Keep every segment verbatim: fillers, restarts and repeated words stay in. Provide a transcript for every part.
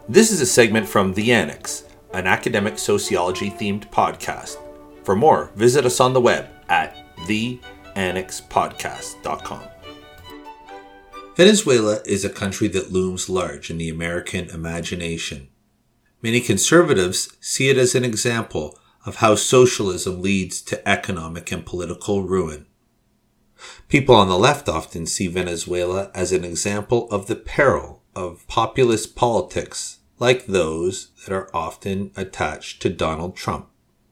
This is a segment from The Annex, an academic sociology-themed podcast. For more, visit us on the web at the annex podcast dot com. Venezuela is a country that looms large in the American imagination. Many conservatives see it as an example of how socialism leads to economic and political ruin. People on the left often see Venezuela as an example of the peril of populist politics like those that are often attached to Donald Trump.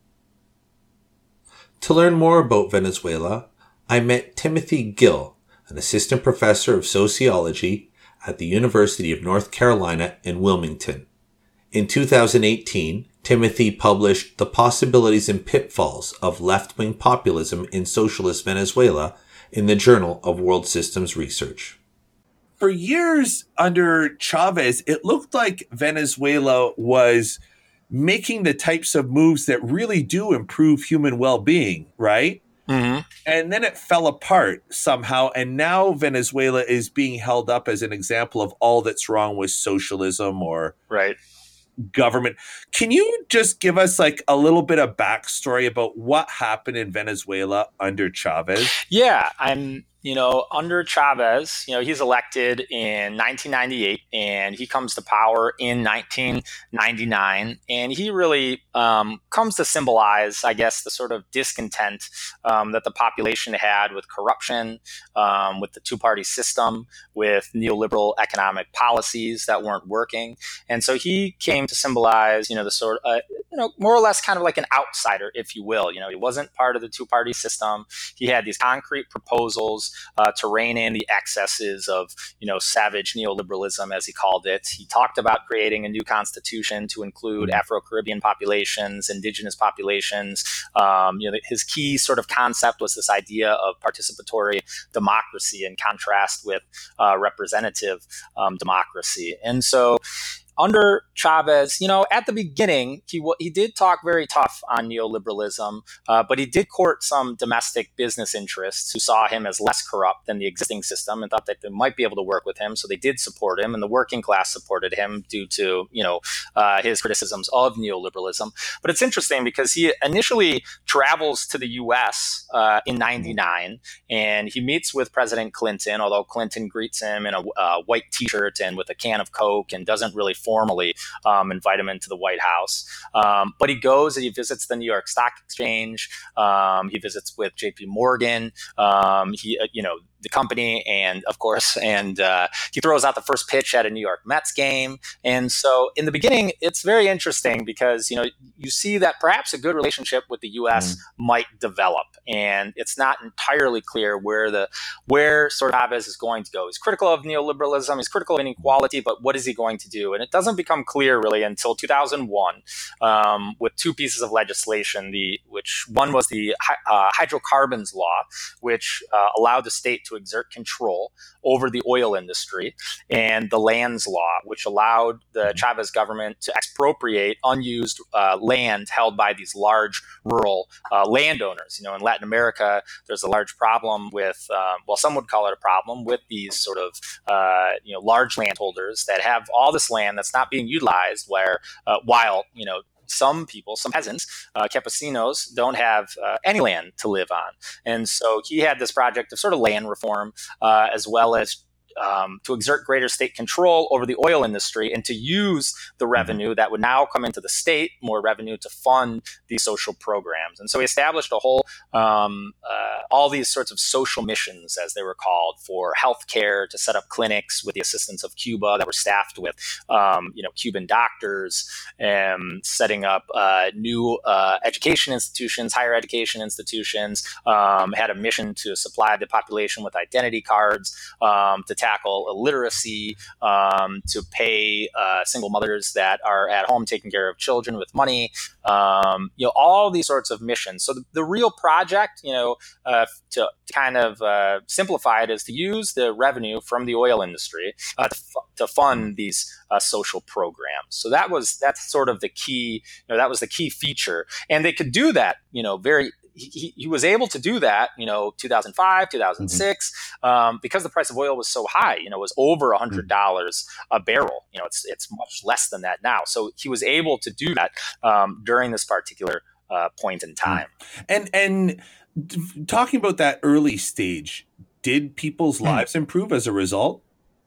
To learn more about Venezuela, I met Timothy Gill, an assistant professor of sociology at the University of North Carolina in Wilmington. In two thousand eighteen, Timothy published The Possibilities and Pitfalls of Left-Wing Populism in Socialist Venezuela in the Journal of World Systems Research. For years under Chavez, it looked like Venezuela was making the types of moves that really do improve human well-being, right? Mm-hmm. And then it fell apart somehow. And now Venezuela is being held up as an example of all that's wrong with socialism or right. government. Can you just give us like a little bit of backstory about what happened in Venezuela under Chavez? Yeah, I'm, you know, under Chavez, you know, he's elected in nineteen ninety-eight and he comes to power in nineteen ninety-nine. And he really um, comes to symbolize, I guess, the sort of discontent um, that the population had with corruption, um, with the two-party system, with neoliberal economic policies that weren't working. And so he came to symbolize, you know, the sort of, uh, you know, more or less kind of like an outsider, if you will. You know, he wasn't part of the two-party system. He had these concrete proposals Uh, to rein in the excesses of, you know, savage neoliberalism, as he called it. He talked about creating a new constitution to include Afro-Caribbean populations, indigenous populations. Um, you know, his key sort of concept was this idea of participatory democracy in contrast with uh, representative um, democracy. And so under Chavez, you know, at the beginning, he w- he did talk very tough on neoliberalism, uh, but he did court some domestic business interests who saw him as less corrupt than the existing system and thought that they might be able to work with him. So they did support him, and the working class supported him due to, you know, uh, his criticisms of neoliberalism. But it's interesting because he initially travels to the U S uh, in ninety-nine, and he meets with President Clinton, although Clinton greets him in a uh, white T-shirt and with a can of Coke and doesn't really formally um, invite him into the White House. Um, but he goes and he visits the New York Stock Exchange. Um, he visits with J P Morgan. Um, he, uh, you know, the company, and of course, and uh, he throws out the first pitch at a New York Mets game. And so in the beginning, it's very interesting because, you know, you see that perhaps a good relationship with the U S mm. might develop, and it's not entirely clear where the where sort of Chavez is going to go. He's critical of neoliberalism, he's critical of inequality, but what is he going to do? And it doesn't become clear really until two thousand one um, with two pieces of legislation, the which one was the uh, hydrocarbons law, which uh, allowed the state to exert control over the oil industry, and the lands law, which allowed the Chavez government to expropriate unused uh, land held by these large rural uh, landowners. You know, in Latin America, there's a large problem with, um, well, some would call it a problem with these sort of, uh, you know, large landholders that have all this land that's not being utilized, where uh, while, you know, some people, some peasants, uh, campesinos, don't have uh, any land to live on. And so he had this project of sort of land reform, uh, as well as Um, to exert greater state control over the oil industry and to use the revenue that would now come into the state, more revenue to fund these social programs. And so he established a whole, um, uh, all these sorts of social missions, as they were called, for healthcare, to set up clinics with the assistance of Cuba that were staffed with, um, you know, Cuban doctors, and setting up uh, new uh, education institutions, higher education institutions, um, had a mission to supply the population with identity cards, um, to tackle illiteracy, um, to pay uh, single mothers that are at home taking care of children with money, um, you know, all these sorts of missions. So the, the real project, you know, uh, to kind of uh, simplify it, is to use the revenue from the oil industry uh, to, f- to fund these uh, social programs. So that was that's sort of the key. You know, that was the key feature, and they could do that, you know, very he, he was able to do that, you know, two thousand five, two thousand six, mm-hmm. um, because the price of oil was so high. You know, it was over one hundred dollars mm-hmm. a barrel. You know, it's it's much less than that now. So he was able to do that um, during this particular uh, point in time. And and talking about that early stage, did people's mm-hmm. lives improve as a result?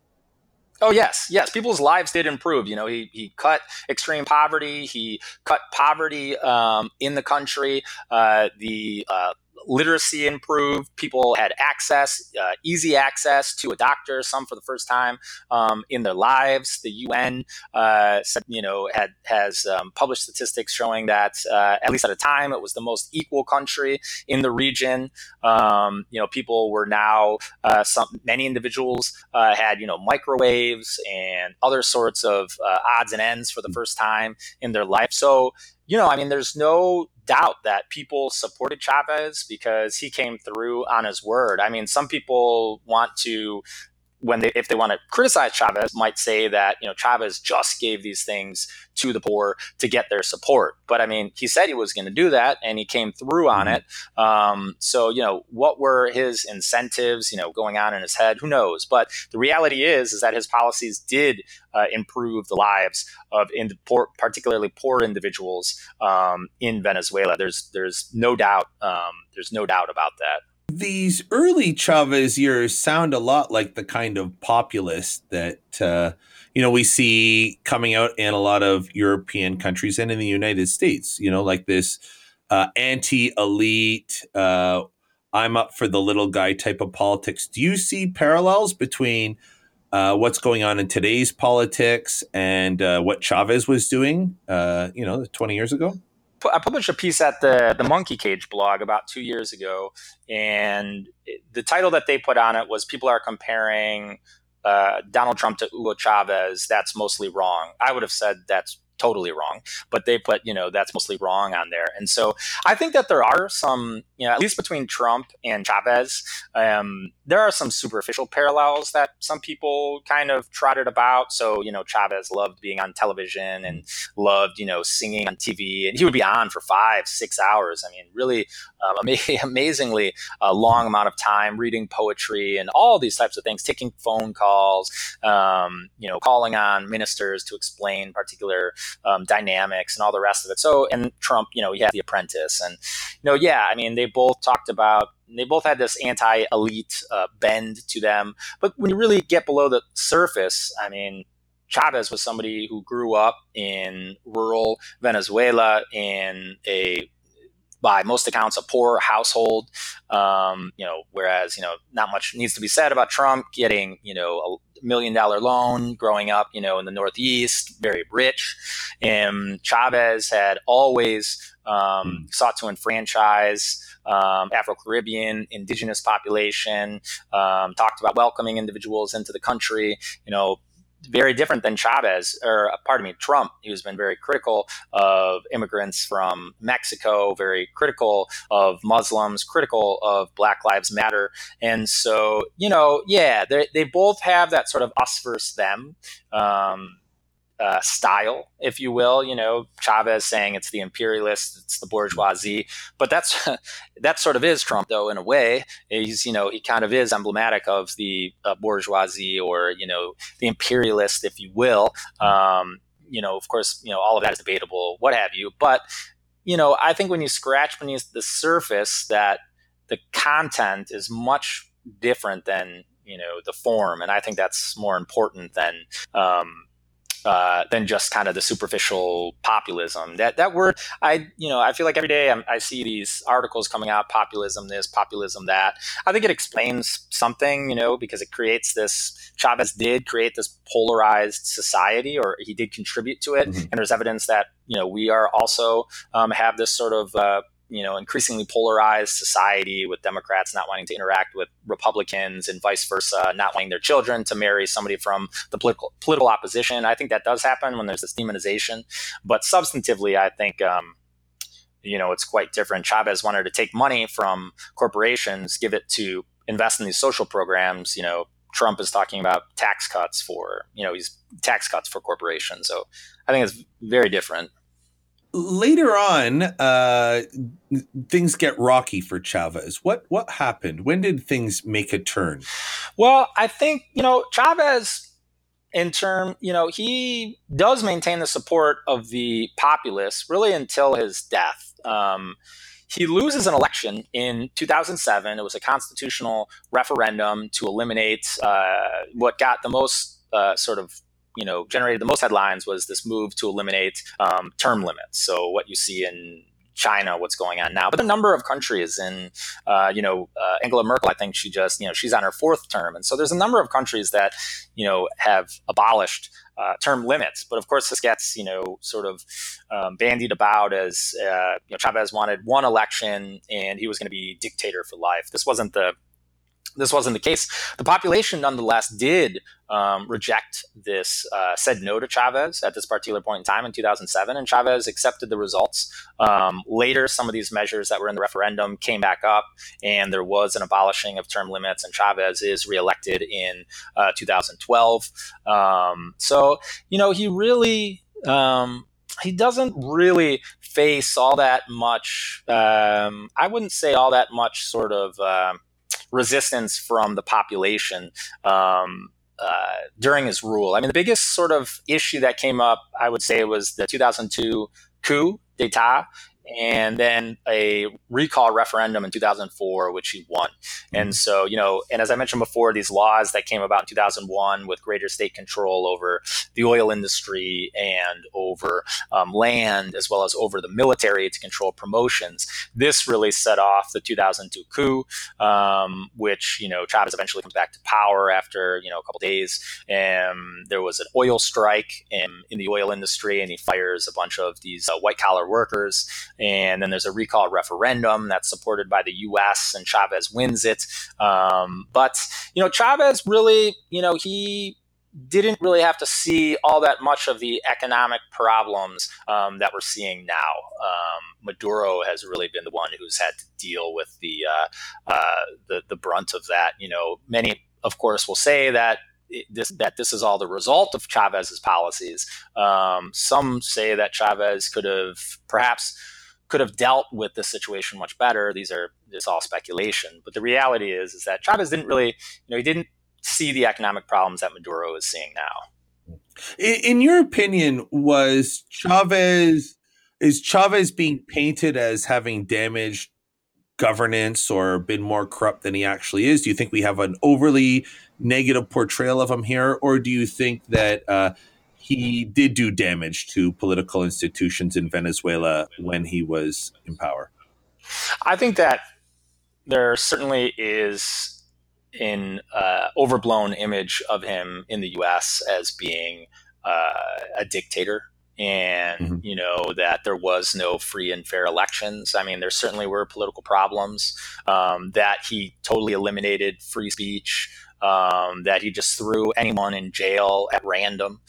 Oh, yes. Yes. People's lives did improve. You know, he, he cut extreme poverty. He cut poverty um, in the country. Uh, the uh, literacy improved. People had access, uh, easy access to a doctor, some for the first time um, in their lives. The U N, uh, said, you know, had has um, published statistics showing that, uh, at least at a time, it was the most equal country in the region. Um, you know, people were now, uh, some many individuals uh, had, you know, microwaves and other sorts of uh, odds and ends for the first time in their life. So, you know, I mean, there's no doubt that people supported Chavez because he came through on his word. I mean, some people want to, when they, if they want to criticize Chavez, might say that, you know, Chavez just gave these things to the poor to get their support. But I mean, he said he was going to do that and he came through on it. Um, so, you know, what were his incentives, you know, going on in his head? Who knows? But the reality is, is that his policies did uh, improve the lives of in poor, particularly poor individuals um, in Venezuela. There's, there's no doubt. Um, there's no doubt about that. These early Chavez years sound a lot like the kind of populist that, uh, you know, we see coming out in a lot of European countries and in the United States, you know, like this uh, anti-elite, uh, I'm up for the little guy type of politics. Do you see parallels between uh, what's going on in today's politics and uh, what Chavez was doing, uh, you know, twenty years ago? I published a piece at the, the Monkey Cage blog about two years ago, and the title that they put on it was "People are comparing uh, Donald Trump to Hugo Chavez. That's mostly wrong." I would have said that's totally wrong, but they put, you know, that's mostly wrong on there. And so I think that there are some, you know, at least between Trump and Chavez, um, there are some superficial parallels that some people kind of trotted about. So, you know, Chavez loved being on television and loved, you know, singing on T V, and he would be on for five, six hours. I mean, really um, ama- amazingly a long amount of time reading poetry and all these types of things, taking phone calls, um, you know, calling on ministers to explain particular Um, dynamics and all the rest of it. So, and Trump, you know, he had The Apprentice, and, you know, yeah, I mean, they both talked about, they both had this anti-elite uh, bend to them. But when you really get below the surface, I mean, Chavez was somebody who grew up in rural Venezuela in a, by most accounts, a poor household, um, you know, whereas, you know, not much needs to be said about Trump getting, you know, a million dollar loan, growing up, you know, in the Northeast, very rich. And Chavez had always um, mm. sought to enfranchise um, Afro-Caribbean, indigenous population, um, talked about welcoming individuals into the country, you know, very different than Chavez, or pardon me, Trump, who's been very critical of immigrants from Mexico, very critical of Muslims, critical of Black Lives Matter. And so, you know, yeah, they they both have that sort of us versus them um, uh, style, if you will. You know, Chavez saying it's the imperialists, it's the bourgeoisie, but that's that sort of is Trump, though, in a way. He's, you know, he kind of is emblematic of the uh, bourgeoisie, or, you know, the imperialist, if you will. Um, you know, of course, you know, all of that is debatable, what have you. But, you know, I think when you scratch beneath the surface, that the content is much different than, you know, the form. And I think that's more important than, um, Uh, than just kind of the superficial populism. That that word, I you know, I feel like every day I'm, I see these articles coming out, populism this, populism that. I think it explains something, you know, because it creates this, Chavez did create this polarized society, or he did contribute to it. Mm-hmm. And there's evidence that, you know, we are also um, have this sort of uh, you know, increasingly polarized society, with Democrats not wanting to interact with Republicans and vice versa, not wanting their children to marry somebody from the political political opposition. I think that does happen when there's this demonization. But substantively, I think, um, you know, it's quite different. Chavez wanted to take money from corporations, give it to invest in these social programs. You know, Trump is talking about tax cuts for, you know, he's tax cuts for corporations. So I think it's very different. later on, uh, things get rocky for Chavez. What what happened? When did things make a turn? Well, I think, you know, Chavez, in term, you know, he does maintain the support of the populace really until his death. Um, he loses an election in two thousand seven. It was a constitutional referendum to eliminate uh, what got the most uh, sort of, you know, generated the most headlines was this move to eliminate um, term limits. So what you see in China, what's going on now, but a number of countries in, uh, you know, uh, Angela Merkel, I think she just, you know, she's on her fourth term. And so there's a number of countries that, you know, have abolished uh, term limits. But of course, this gets, you know, sort of um, bandied about as, uh, you know, Chavez wanted one election and he was going to be dictator for life. This wasn't the This wasn't the case. The population, nonetheless, did um, reject this, uh, said no to Chavez at this particular point in time in two thousand seven, and Chavez accepted the results. Um, later, some of these measures that were in the referendum came back up, and there was an abolishing of term limits, and Chavez is reelected in uh, two thousand twelve. Um, so, you know, he really... Um, he doesn't really face all that much, um, I wouldn't say all that much sort of... Uh, resistance from the population um, uh, during his rule. I mean, the biggest sort of issue that came up, I would say, was the two thousand two coup d'etat, and then a recall referendum in two thousand four, which he won. Mm-hmm. And so, you know, and as I mentioned before, these laws that came about in two thousand one with greater state control over the oil industry and over um, land, as well as over the military to control promotions, this really set off the two thousand two coup, um, which, you know, Chavez eventually comes back to power after, you know, a couple days. And there was an oil strike in, in the oil industry, and he fires a bunch of these uh, white collar workers. And then there's a recall referendum that's supported by the U S, and Chavez wins it. Um, but, you know, Chavez really, you know, he didn't really have to see all that much of the economic problems um, that we're seeing now. Um, Maduro has really been the one who's had to deal with the, uh, uh, the, the brunt of that. You know, many, of course, will say that This, that this is all the result of Chavez's policies. Um, some say that Chavez could have perhaps could have dealt with this situation much better. These are it's all speculation, but the reality is is that Chavez didn't really, you know, he didn't see the economic problems that Maduro is seeing now. In, in your opinion, was Chavez is Chavez being painted as having damaged governance or been more corrupt than he actually is? Do you think we have an overly negative portrayal of him here, or do you think that uh, he did do damage to political institutions in Venezuela when he was in power? I think that there certainly is an uh, overblown image of him in the U S as being uh, a dictator. And, mm-hmm. you know, that there was no free and fair elections. I mean, there certainly were political problems, um, that he totally eliminated free speech, um, that he just threw anyone in jail at random.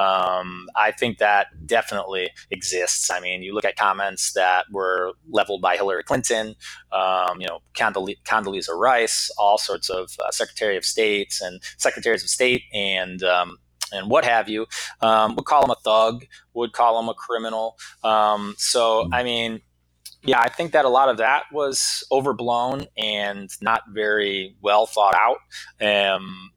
Um, I think that definitely exists. I mean, you look at comments that were leveled by Hillary Clinton, um, you know, Condole- Condoleezza Rice, all sorts of uh, Secretary of States and Secretaries of State and, um, and what have you, um, would call him a thug, would call him a criminal. Um, so, I mean, yeah, I think that a lot of that was overblown and not very well thought out. Um,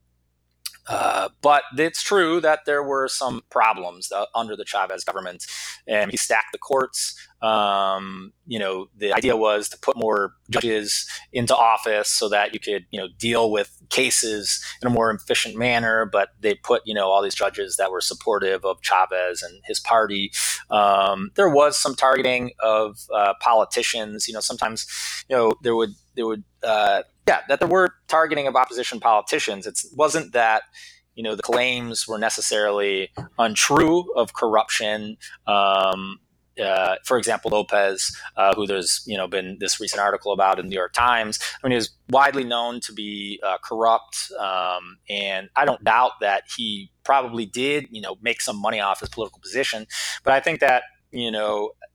uh, but it's true that there were some problems uh, under the Chavez government, and he stacked the courts. Um, you know, the idea was to put more judges into office so that you could, you know, deal with cases in a more efficient manner. But they put, you know, all these judges that were supportive of Chavez and his party. Um, there was some targeting of uh, politicians. You know, sometimes, you know, there would there would uh, yeah, that there were targeting of opposition politicians. It wasn't that, you know, the claims were necessarily untrue of corruption. Um, Uh, for example, Lopez, uh, who there's, you know, been this recent article about in the New York Times. I mean, he was widely known to be uh, corrupt, um, and I don't doubt that he probably did, you know, make some money off his political position. But I think that, you know,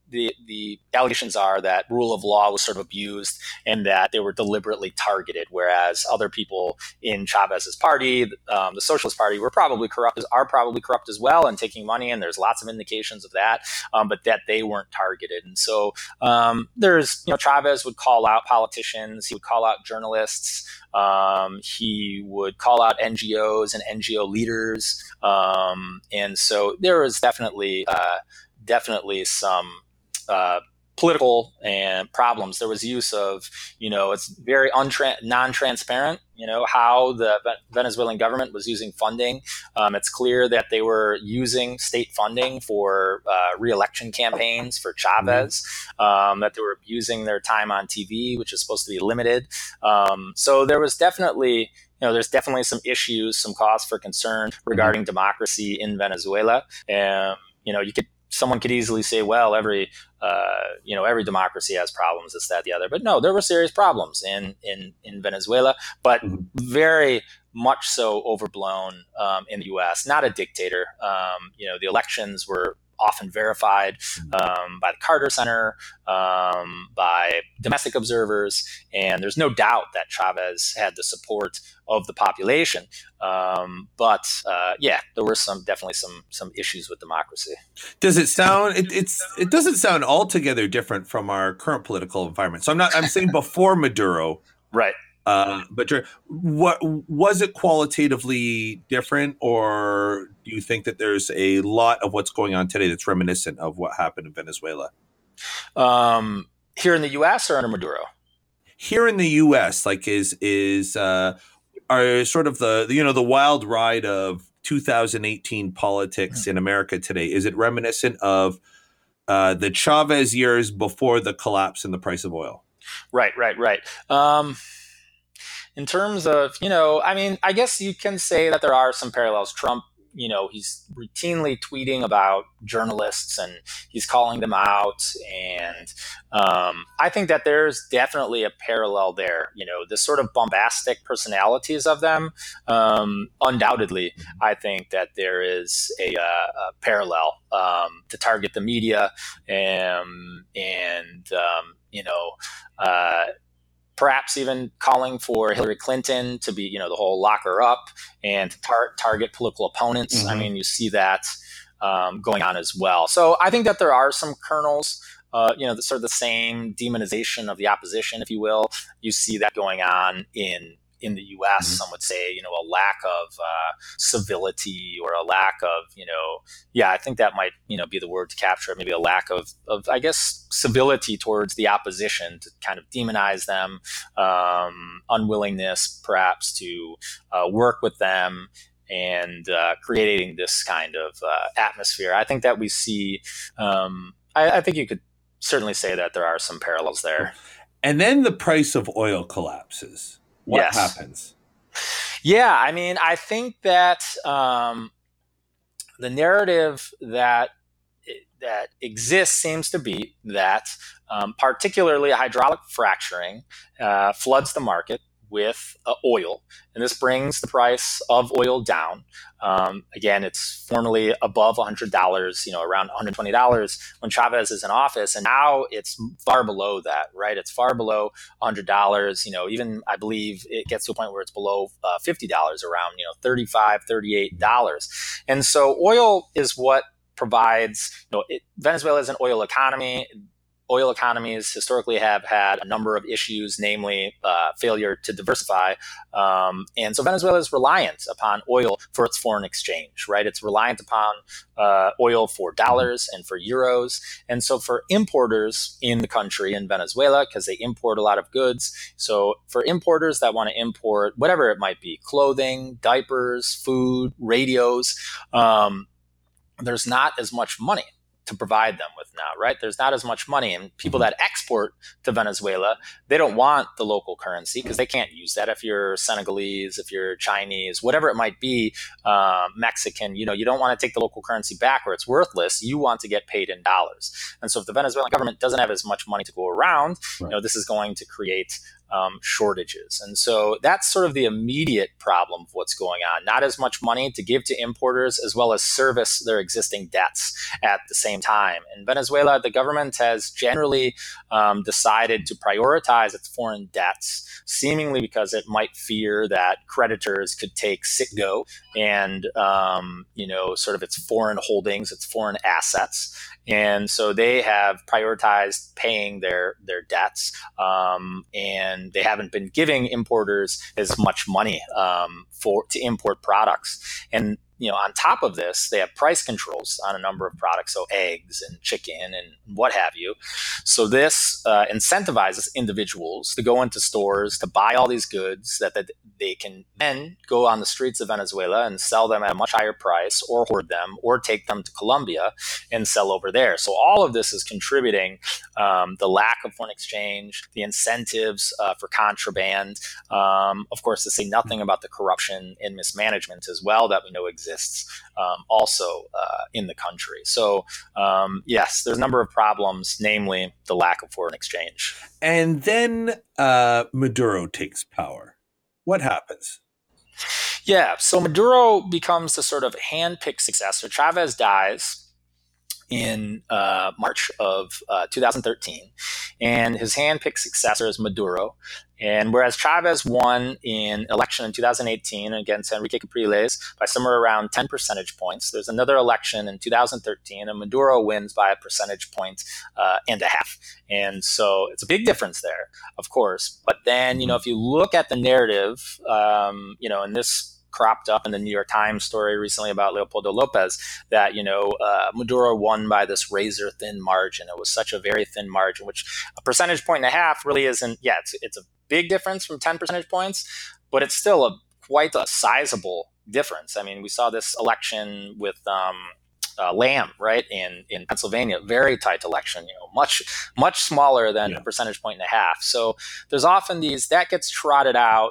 the the allegations are that rule of law was sort of abused and that they were deliberately targeted, whereas other people in Chavez's party, um, the Socialist Party, were probably corrupt, are probably corrupt as well and taking money, and there's lots of indications of that, um, but that they weren't targeted. And so um, there's, you know, Chavez would call out politicians, he would call out journalists, um, he would call out N G Os and N G O leaders, um, and so there was definitely uh, definitely some uh, political and problems. There was use of, you know, it's very untra- non-transparent, you know, how the Venezuelan government was using funding. Um, it's clear that they were using state funding for uh, re-election campaigns for Chavez, um, that they were abusing their time on T V, which is supposed to be limited. Um, so there was definitely, you know, there's definitely some issues, some cause for concern regarding mm-hmm. democracy in Venezuela. And, you know, you could, someone could easily say, well, every, uh, you know, every democracy has problems, this, that, the other. But no, there were serious problems in, in, in Venezuela, but mm-hmm. very much so overblown um, in the U S, not a dictator. Um, you know, the elections were often verified um, by the Carter Center, um, by domestic observers, and there's no doubt that Chavez had the support of the population. Um, but uh, yeah, there were some definitely some some issues with democracy. Does it sound? It, it's it doesn't sound altogether different from our current political environment. So I'm not. I'm saying before Maduro, right? Uh, but what was it qualitatively different, or do you think that there's a lot of what's going on today that's reminiscent of what happened in Venezuela? Um, here in the U S or under Maduro? Here in the U S, like is is uh, are sort of the you know the wild ride of two thousand eighteen politics mm-hmm. in America today. Is it reminiscent of uh, the Chavez years before the collapse in the price of oil? Right, right, right. Um, In terms of, you know, I mean, I guess you can say that there are some parallels. Trump, you know, he's routinely tweeting about journalists and he's calling them out. And um, I think that there's definitely a parallel there. You know, the sort of bombastic personalities of them. Um, undoubtedly, I think that there is a, uh, a parallel um, to target the media and, and um, you know, uh, perhaps even calling for Hillary Clinton to be, you know, the whole lock her up and to tar- target political opponents. Mm-hmm. I mean, you see that um, going on as well. So I think that there are some kernels, uh, you know, the, sort of the same demonization of the opposition, if you will. You see that going on in in the U S. Mm-hmm. Some would say, you know, a lack of uh, civility or a lack of, you know, yeah, I think that might, you know, be the word to capture it. Maybe a lack of, of, I guess, civility towards the opposition, to kind of demonize them, um, unwillingness perhaps to uh, work with them, and uh, creating this kind of uh, atmosphere. I think that we see, um, I, I think you could certainly say that there are some parallels there. And then the price of oil collapses. What yes. happens? Yeah, I mean, I think that um, the narrative that that exists seems to be that um, particularly hydraulic fracturing uh, floods the market with uh, oil, and this brings the price of oil down. Um, again, it's formerly above one hundred dollars, you know, around one hundred twenty dollars when Chavez is in office, and now it's far below that, right? It's far below one hundred dollars. You know, even I believe it gets to a point where it's below uh, fifty dollars, around, you know, thirty-five dollars, thirty-eight dollars. And so oil is what provides, you know, it, Venezuela is an oil economy. Oil economies historically have had a number of issues, namely uh, failure to diversify. Um, and so Venezuela is reliant upon oil for its foreign exchange, right? It's reliant upon uh, oil for dollars and for euros. And so for importers in the country, in Venezuela, because they import a lot of goods. So for importers that want to import whatever it might be, clothing, diapers, food, radios, um, there's not as much money to provide them with now, right? There's not as much money. And people that export to Venezuela, they don't want the local currency because they can't use that. If you're Senegalese, if you're Chinese, whatever it might be, uh, Mexican, you know, you don't want to take the local currency back or it's worthless. You want to get paid in dollars. And so if the Venezuelan government doesn't have as much money to go around, right, you know, this is going to create um, shortages. And so that's sort of the immediate problem of what's going on. Not as much money to give to importers as well as service their existing debts at the same time. In Venezuela, the government has generally um, decided to prioritize its foreign debts, seemingly because it might fear that creditors could take Citgo and, um, you know, sort of its foreign holdings, its foreign assets. And so they have prioritized paying their, their debts, um, and they haven't been giving importers as much money um, for to import products. And you know, on top of this, they have price controls on a number of products, so eggs and chicken and what have you. So this uh, incentivizes individuals to go into stores to buy all these goods that, that they can then go on the streets of Venezuela and sell them at a much higher price, or hoard them, or take them to Colombia and sell over there. So all of this is contributing um, the lack of foreign exchange, the incentives uh, for contraband, um, of course, to say nothing about the corruption and mismanagement as well that we know exists. exists um, also uh, in the country. So um, yes, there's a number of problems, namely the lack of foreign exchange. And then uh, Maduro takes power. What happens? Yeah, so Maduro becomes the sort of hand-picked successor. Chavez dies in uh, March of uh, two thousand thirteen, and his hand-picked successor is Maduro. And whereas Chavez won in election in two thousand eighteen against Enrique Capriles by somewhere around ten percentage points, there's another election in two thousand thirteen, and Maduro wins by a percentage point uh, and a half. And so it's a big difference there, of course. But then, you know, if you look at the narrative, um, you know, in this cropped up in the New York Times story recently about Leopoldo Lopez, that, you know, uh, Maduro won by this razor thin margin. It was such a very thin margin, which a percentage point and a half really isn't, yeah, it's, it's a big difference from ten percentage points, but it's still a quite a sizable difference. I mean, we saw this election with um, uh, Lamb, right, in, in Pennsylvania, very tight election, you know, much, much smaller than yeah. a percentage point and a half. So there's often these, that gets trotted out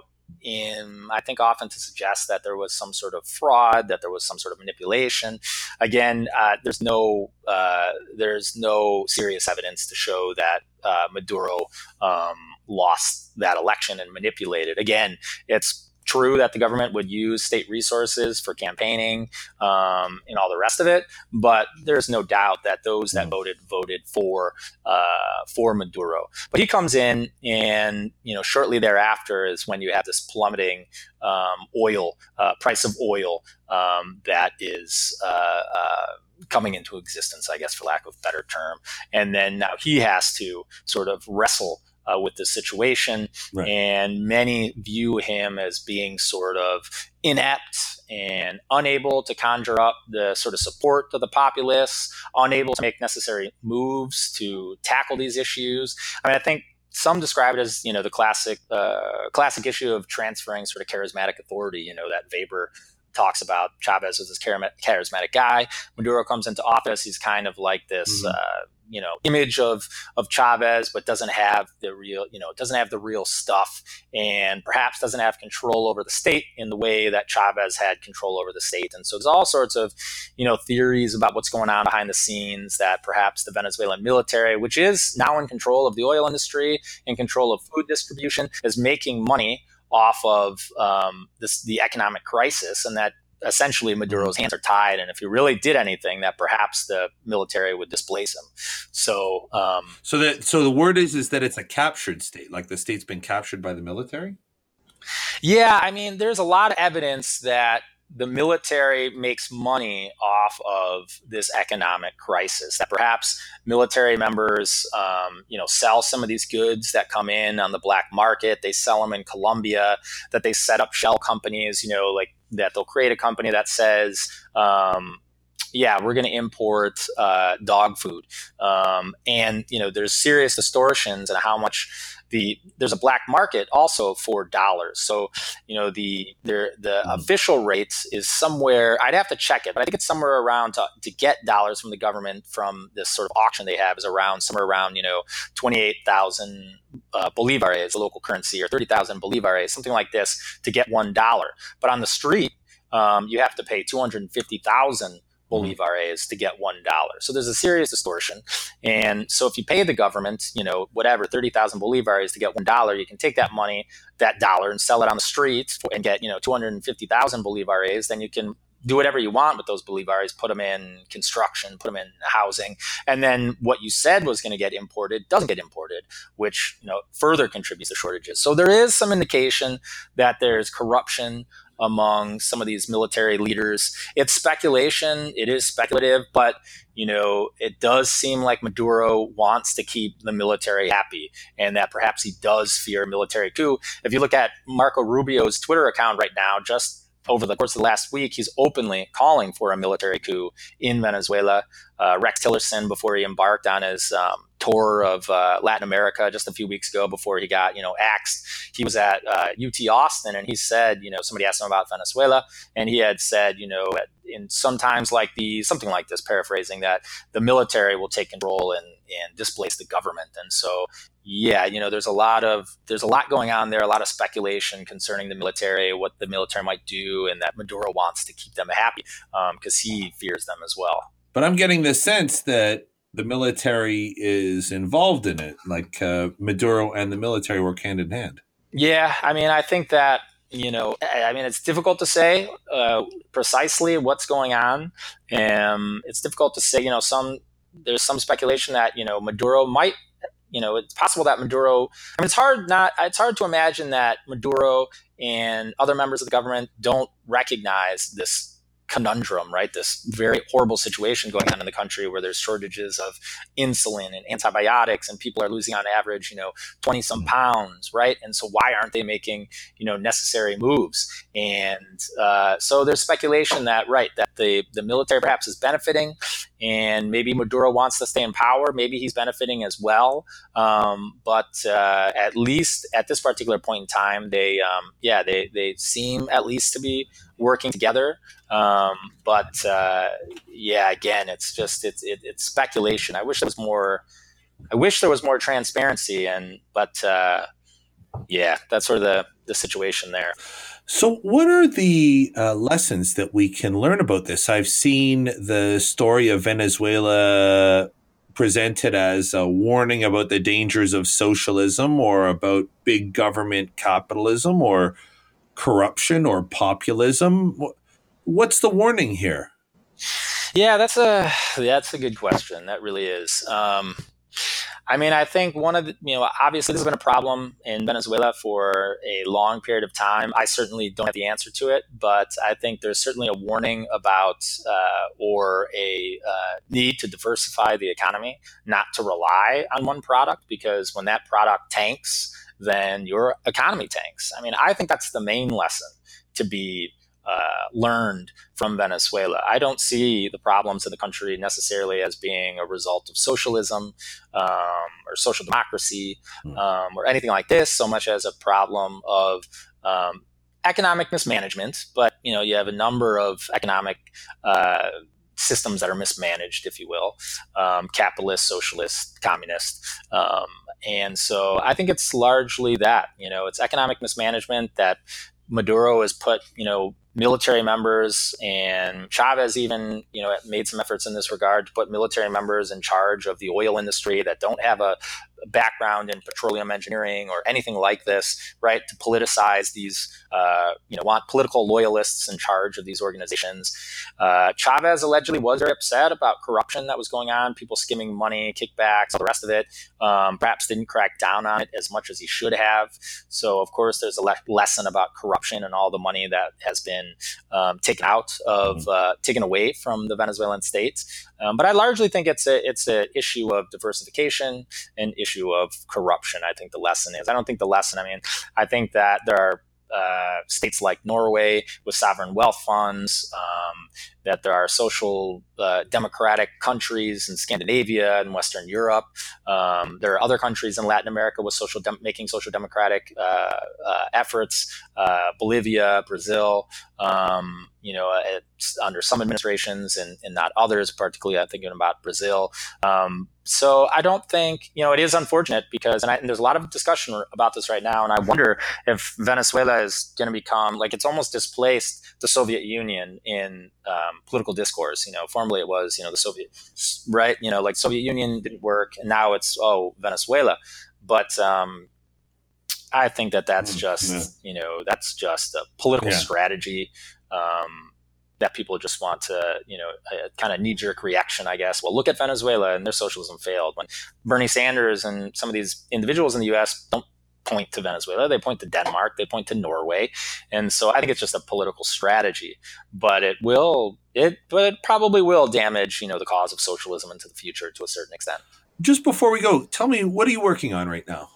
in, I think, often to suggest that there was some sort of fraud, that there was some sort of manipulation. Again, uh, there's no uh, there's no serious evidence to show that uh, Maduro um, lost that election and manipulated. Again, it's true that the government would use state resources for campaigning um, and all the rest of it, but there's no doubt that those that voted voted for uh, for Maduro. But he comes in, and you know, shortly thereafter is when you have this plummeting um, oil uh, price of oil um, that is uh, uh, coming into existence, I guess, for lack of a better term. And then now he has to sort of wrestle Uh, with the situation, right. And many view him as being sort of inept and unable to conjure up the sort of support of the populace, unable to make necessary moves to tackle these issues. I mean, I think some describe it as, you know, the classic uh, classic issue of transferring sort of charismatic authority, you know, that Weber talks about Chavez as this charismatic guy. Maduro comes into office, he's kind of like this, mm-hmm. uh, you know, image of of Chavez, but doesn't have the real, you know, doesn't have the real stuff, and perhaps doesn't have control over the state in the way that Chavez had control over the state. And so there's all sorts of, you know, theories about what's going on behind the scenes, that perhaps the Venezuelan military, which is now in control of the oil industry, in control of food distribution, is making money off of um, this, the economic crisis, and that essentially Maduro's hands are tied. And if he really did anything, that perhaps the military would displace him. So, um, so that so the word is is that it's a captured state, like the state's been captured by the military. Yeah, I mean, there's a lot of evidence that the military makes money off of this economic crisis, that perhaps military members, um, you know, sell some of these goods that come in on the black market. They sell them in Colombia, that they set up shell companies, you know, like that they'll create a company that says, um, yeah, we're going to import uh, dog food. Um, and, you know, there's serious distortions in how much the there's a black market also for dollars. So, you know, the the, the mm-hmm. official rate is somewhere, I'd have to check it, but I think it's somewhere around to, to get dollars from the government from this sort of auction they have is around somewhere around, you know, twenty-eight thousand uh, bolivares, the local currency, or thirty thousand bolivares, something like this, to get one dollar. But on the street, um, you have to pay two hundred fifty thousand bolivares to get one dollar. So there's a serious distortion. And so if you pay the government, you know, whatever, thirty thousand bolivares to get one dollar, you can take that money, that dollar, and sell it on the street and get, you know, two hundred fifty thousand bolivares. Then you can do whatever you want with those bolivares, put them in construction, put them in housing. And then what you said was going to get imported doesn't get imported, which, you know, further contributes to shortages. So there is some indication that there's corruption among some of these military leaders. It's speculation. It is speculative, but, you know, it does seem like Maduro wants to keep the military happy and that perhaps he does fear a military coup. If you look at Marco Rubio's Twitter account right now, just over the course of the last week, he's openly calling for a military coup in Venezuela. Uh, Rex Tillerson, before he embarked on his um, tour of uh, Latin America just a few weeks ago, before he got, you know, axed, he was at uh, U T Austin, and he said, you know, somebody asked him about Venezuela, and he had said, you know, in sometimes like these, something like this, paraphrasing, that the military will take control and, and displace the government. And so, yeah, you know, there's a lot of there's a lot going on there, a lot of speculation concerning the military, what the military might do, and that Maduro wants to keep them happy because um, he fears them as well. But I'm getting the sense that the military is involved in it, like uh, Maduro and the military work hand in hand. Yeah, I mean, I think that, you know, I mean, it's difficult to say uh, precisely what's going on. Um, it's difficult to say, you know, some there's some speculation that, you know, Maduro might, you know, it's possible that Maduro, I mean, it's hard not, it's hard to imagine that Maduro and other members of the government don't recognize this conundrum, right? This very horrible situation going on in the country where there's shortages of insulin and antibiotics and people are losing on average, you know, twenty some pounds, right? And so why aren't they making, you know, necessary moves? And uh, so there's speculation that, right, that the, the military perhaps is benefiting and maybe Maduro wants to stay in power. Maybe he's benefiting as well. Um, but uh, at least at this particular point in time, they, um, yeah, they, they seem at least to be working together. Um, but uh, yeah, again, it's just it's it, it's speculation. I wish there was more. I wish there was more transparency, and but uh, yeah, that's sort of the the situation there. So, what are the uh, lessons that we can learn about this? I've seen the story of Venezuela presented as a warning about the dangers of socialism, or about big government capitalism, or corruption, or populism. What's the warning here? Yeah, that's a that's a good question. That really is. Um, I mean, I think one of the, you know, obviously this has been a problem in Venezuela for a long period of time. I certainly don't have the answer to it, but I think there's certainly a warning about uh, or a uh, need to diversify the economy, not to rely on one product, because when that product tanks, then your economy tanks. I mean, I think that's the main lesson to be Uh, learned from Venezuela. I don't see the problems in the country necessarily as being a result of socialism um, or social democracy um, or anything like this, so much as a problem of um, economic mismanagement. But, you know, you have a number of economic uh, systems that are mismanaged, if you will, um, capitalist, socialist, communist. Um, and so I think it's largely that, you know, it's economic mismanagement that Maduro has put, you know, military members, and Chavez even, you know, made some efforts in this regard to put military members in charge of the oil industry that don't have a background in petroleum engineering or anything like this, right? To politicize these, uh, you know, want political loyalists in charge of these organizations. Uh, Chavez allegedly was very upset about corruption that was going on, people skimming money, kickbacks, all the rest of it. Um, perhaps didn't crack down on it as much as he should have. So, of course, there's a le- lesson about corruption and all the money that has been um, taken out of, uh, taken away from the Venezuelan state. Um, but I largely think it's a it's an issue of diversification and issue of corruption. I think the lesson is. I don't think the lesson. I mean, I think that there are uh, states like Norway with sovereign wealth funds, um, that there are social uh, democratic countries in Scandinavia and Western Europe. Um, there are other countries in Latin America with social dem- making social democratic uh, uh, efforts, uh, Bolivia, Brazil. Um, you know, it's under some administrations and, and not others, particularly I'm thinking about Brazil. Um, so I don't think, you know, it is unfortunate because, and, I, and there's a lot of discussion about this right now, and I wonder if Venezuela is going to become, like, it's almost displaced the Soviet Union in um, political discourse. You know, formerly it was, you know, the Soviet, right? You know, like Soviet Union didn't work, and now it's, oh, Venezuela. But um, I think that that's just, yeah. you know, that's just a political yeah. strategy um, that people just want to, you know, a kind of knee-jerk reaction, I guess. Well, look at Venezuela and their socialism failed. When Bernie Sanders and some of these individuals in the U S don't point to Venezuela, they point to Denmark, they point to Norway. And so I think it's just a political strategy, but it will, it, but it probably will damage, you know, the cause of socialism into the future to a certain extent. Just before we go, tell me, what are you working on right now?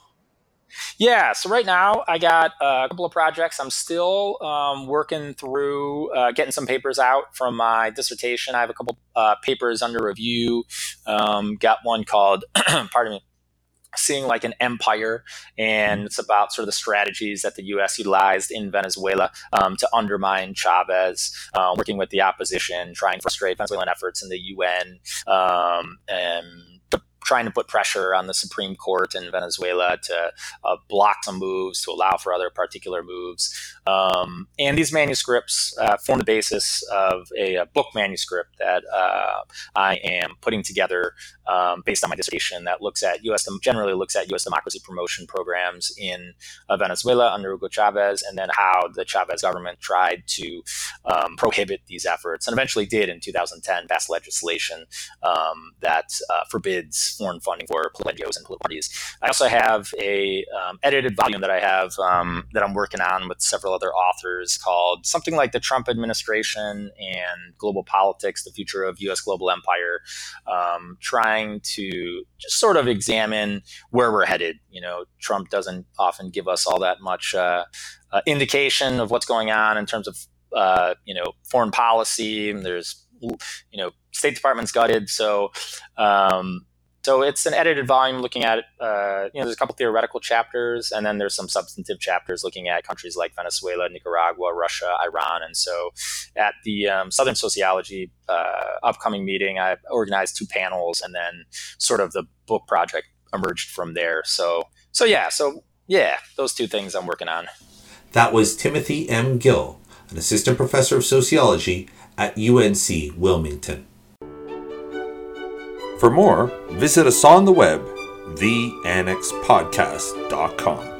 Yeah, so right now I got a couple of projects. I'm still um, working through uh, getting some papers out from my dissertation. I have a couple uh, papers under review. Um, got one called, pardon me, Seeing Like an Empire, and it's about sort of the strategies that the U S utilized in Venezuela um, to undermine Chavez, uh, working with the opposition, trying to frustrate Venezuelan efforts in the U N, um, and trying to put pressure on the Supreme Court in Venezuela to uh, block some moves, to allow for other particular moves. Um, and these manuscripts uh, form the basis of a, a book manuscript that uh, I am putting together um, based on my dissertation that looks at U S generally looks at U S democracy promotion programs in uh, Venezuela under Hugo Chavez, and then how the Chavez government tried to um, prohibit these efforts, and eventually did in two thousand ten pass legislation um, that uh, forbids foreign funding for political N G Os and political parties. I also have a um, edited volume that I have um, that I'm working on with several other authors called something like The Trump Administration and Global Politics, the Future of U S Global Empire, um, trying to just sort of examine where we're headed. You know, Trump doesn't often give us all that much uh, uh, indication of what's going on in terms of, uh, you know, foreign policy. There's, you know, State Department's gutted. So, um, So it's an edited volume looking at, uh, you know, there's a couple theoretical chapters, and then there's some substantive chapters looking at countries like Venezuela, Nicaragua, Russia, Iran. And so at the um, Southern Sociology uh, upcoming meeting, I organized two panels, and then sort of the book project emerged from there. So, so yeah, so yeah, those two things I'm working on. That was Timothy M. Gill, an assistant professor of sociology at U N C Wilmington. For more, visit us on the web, the annex podcast dot com.